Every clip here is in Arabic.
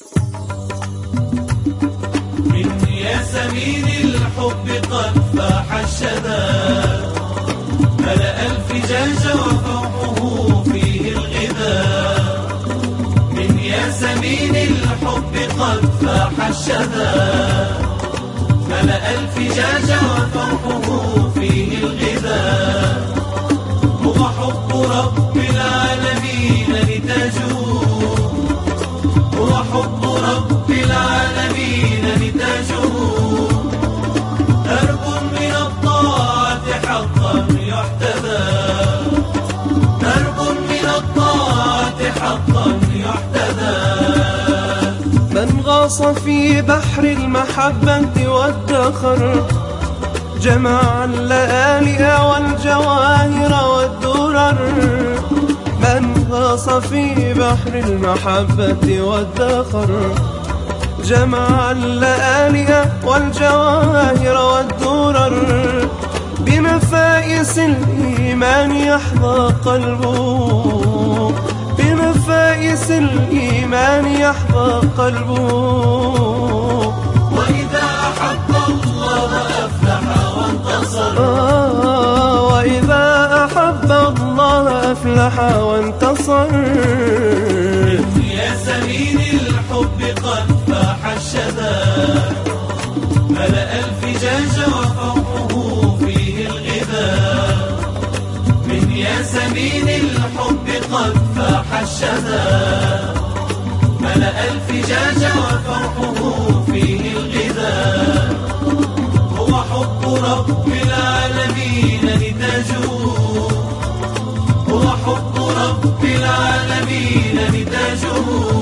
من ياسمين الحب قد فاح الشذا، ملأ الفجاج وفوقه فيه الغذاء. من ياسمين الحب قد فاح الشذا، ملأ الفجاج وفوقه فيه الغذاء. هو حب رب العالمين نتاجه، هو حب رب العالمين نتاجه. درب من الطاعة حقا يحتذى، درب من الطاعة حقا يحتذى. من غاص في بحر المحبة وادخر، جمع اللآلئ والجواهر والدرر. من غاص في بحر المحبة وادخر، جمع اللآلئ والجواهر والدرر. بنفائس الإيمان يحظى قلبه، بنفائس الإيمان يحظى قلبه. وإذا أحب الله أفلح وانتصر، وإذا أحب الله أفلح وانتصر. من ياسمين الحب قد فاح الشذا، ملأ الفجاج وفوقه فيه الغذاء. من ياسمين الحب قد فاح الشذا، ملأ الفجاج وفوقه فيه الغذاء. هو حب رب العالمين نتاجه، هو حب رب العالمين نتاجه.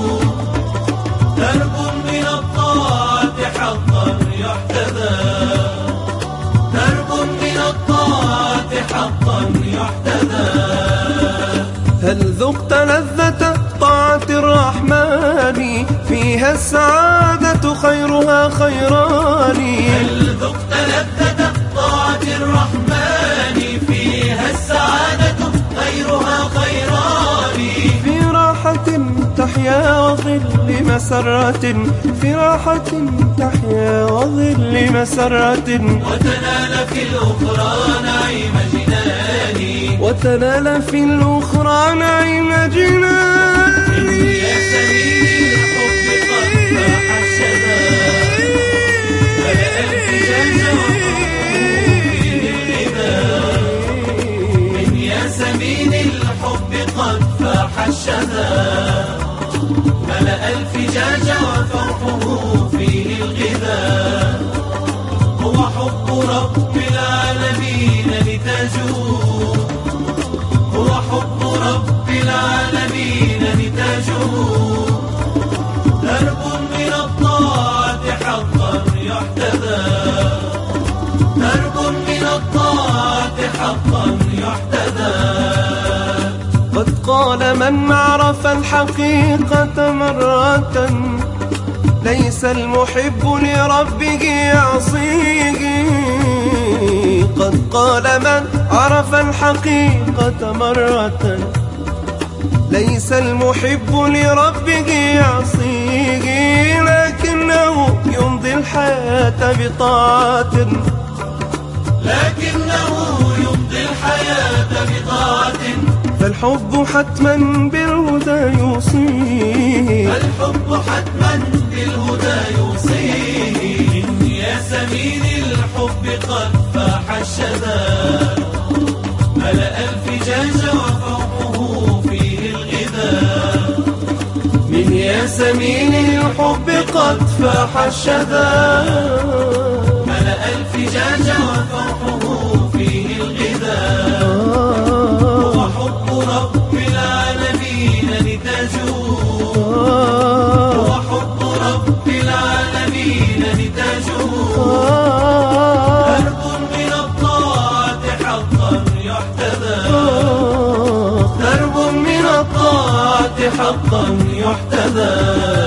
درب من الطاعة حقا يحتذى، درب من الطاعة حقا يحتذى. هل ذقت لذة طاعة الرحمن، فيها السعادة خيرها خيران. هل ذقت لذة طاعة الرحمن، فيها السعادة خيرها خيران. في راحة تحيا وظل مسرة، في راحة تحيا وظل مسرة. وتنال في الأخرى نعيم جنان، وتنال في الأخرى نعيم جنان. من ياسمين الحب قد فاح الشذا، ملأ الفجاج وفوقه فيه الغذاء. من ياسمين الحب قد فاح الشذا، ملأ الفجاج وفوقه فيه الغذاء. هو حب رب العالمين نتاجه، هو حب رب العالمين نتاجه. درب من الطاعة حقا يحتذى، درب من الطاعة حقا يحتذى. قد قال من عرف الحقيقة مرة، ليس المحب لربه يعصيه. قد قال من عرف الحقيقة مرة، ليس المحب لربه يعصيه. لكنه يمضي الحياة بطاعة، لكنه يمضي الحياة بطاعة. فالحب حتما بالهدى يوصيه، فالحب حتما بالهدى يوصيه. من ياسمين الحب قد فاح الشذا، ملأ الفجاج وفوقه فيه الغذاء. من ياسمين الحب قد فاح الشذا، ملأ الفجاج وفوقه فيه الغذاء. هو حب رب العالمين نتاجه، هو حب رب العالمين نتاجه. درب من الطاعة حقا يحتذى، درب من الطاعة حقا يحتذى.